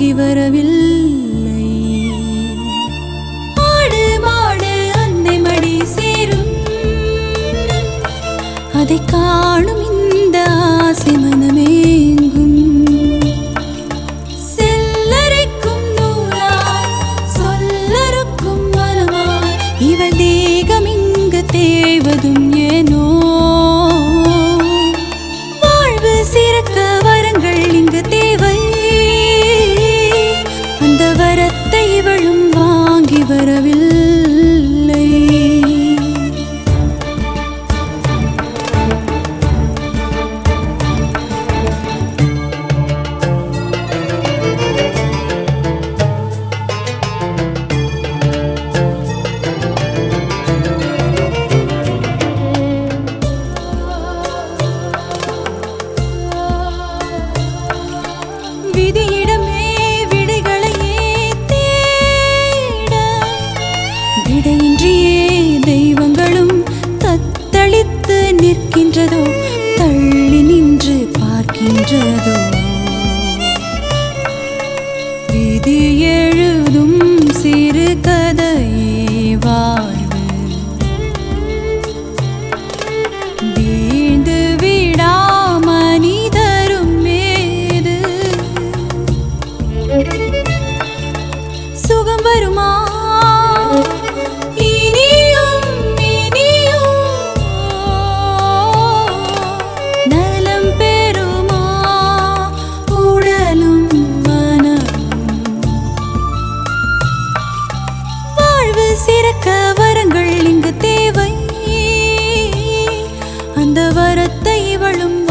வாங்கி வரவில்லை. ஆடு மாடு அன்னை மடி சேரும், அதை காணும் இந்த ஆசை மனமேங்கும். செல்லரைக்கும் நூலாய் சொல்லருக்கும் மனமாய் இவள் தேகம் இங்கு தேவதும் ஏனோ. வாழ்வு சிறக்க வரங்கள் இங்கு தேவை, அந்த வரத்தை இவளும் வாங்கி வரவில்லை. விதியிடமே விடைகளையே தேட, விடையின்றியே தெய்வங்களும் தத்தளித்து நிற்கின்றதோ, தள்ளி நின்று பார்க்கின்றதோ. விதி எழுதும் சிறு கதையே வாழ்வு, வீழ்ந்து விடா மனிதரும் மேது. சுகம் வருமா இனியும் இனியும், நலம் பெறுமா உடலும் மனமும். வாழ்வு சிறக்க வரங்கள் இங்கு தேவை, அந்த வரத்தை இவளும்